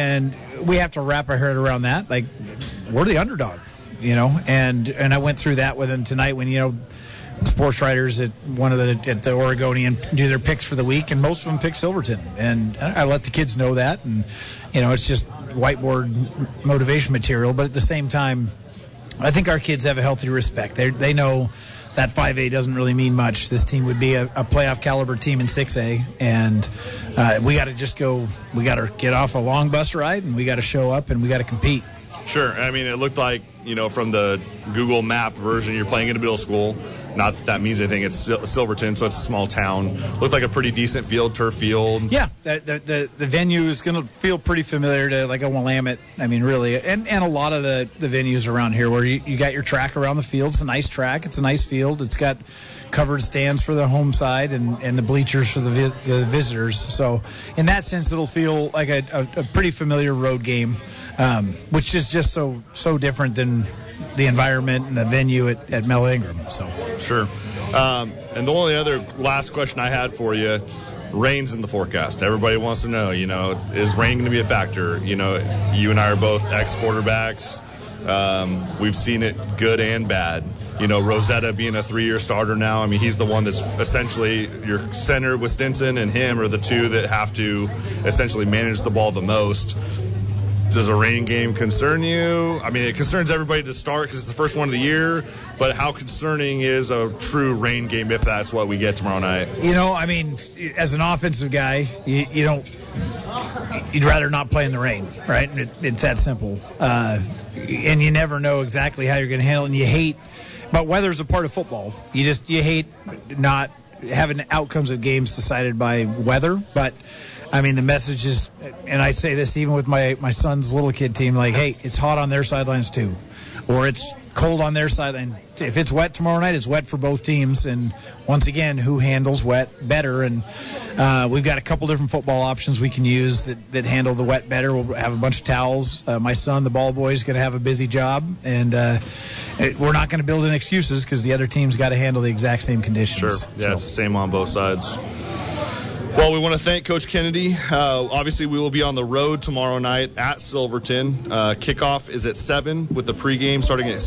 we have to wrap our head around that. Like, we're the underdog, And I went through that with them tonight when, sports writers at the Oregonian do their picks for the week, and most of them pick Silverton. And I let the kids know that. And, it's just whiteboard motivation material. But at the same time, I think our kids have a healthy respect. They know that 5A doesn't really mean much. This team would be a playoff caliber team in 6A, and we got to just go. We got to get off a long bus ride, and we got to show up, and we got to compete. Sure. I mean, it looked like, from the Google Map version, you're playing in a middle school. Not that means anything. It's Silverton, so it's a small town. Looked like a pretty decent field, turf field. Yeah, the venue is going to feel pretty familiar to like a Willamette. I mean, really, and a lot of the venues around here where you got your track around the field. It's a nice track. It's a nice field. It's got covered stands for the home side and the bleachers for the visitors. So in that sense, it'll feel like a pretty familiar road game, which is just so different than the environment and the venue at Mel Ingram. So sure. And the only other last question I had for you, rain's in the forecast. Everybody wants to know, is rain going to be a factor? You and I are both ex-quarterbacks. We've seen it good and bad. Rosetta being a 3-year starter now, I mean, he's the one that's essentially your center with Stinson, and him are the two that have to essentially manage the ball the most. Does a rain game concern you? I mean, it concerns everybody to start because it's the first one of the year, but how concerning is a true rain game if that's what we get tomorrow night? I mean, as an offensive guy, you'd rather not play in the rain, right? It's that simple. And you never know exactly how you're going to handle it, and but weather's a part of football. You hate not having outcomes of games decided by weather, but I mean, the message is, and I say this even with my son's little kid team, like, hey, it's hot on their sidelines too, or it's cold on their sideline. If it's wet tomorrow night, it's wet for both teams. And once again, who handles wet better? And we've got a couple different football options we can use that handle the wet better. We'll have a bunch of towels. My son, the ball boy, is going to have a busy job, and we're not going to build in excuses because the other team's got to handle the exact same conditions. Sure. Yeah, it's the same on both sides. Well, we want to thank Coach Kennedy. Obviously, we will be on the road tomorrow night at Silverton. Kickoff is at 7 with the pregame starting at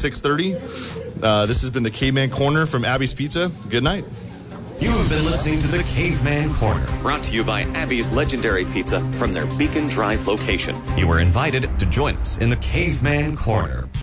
6:30. This has been the Caveman Corner from Abby's Pizza. Good night. You have been listening to the Caveman Corner, brought to you by Abby's Legendary Pizza from their Beacon Drive location. You are invited to join us in the Caveman Corner.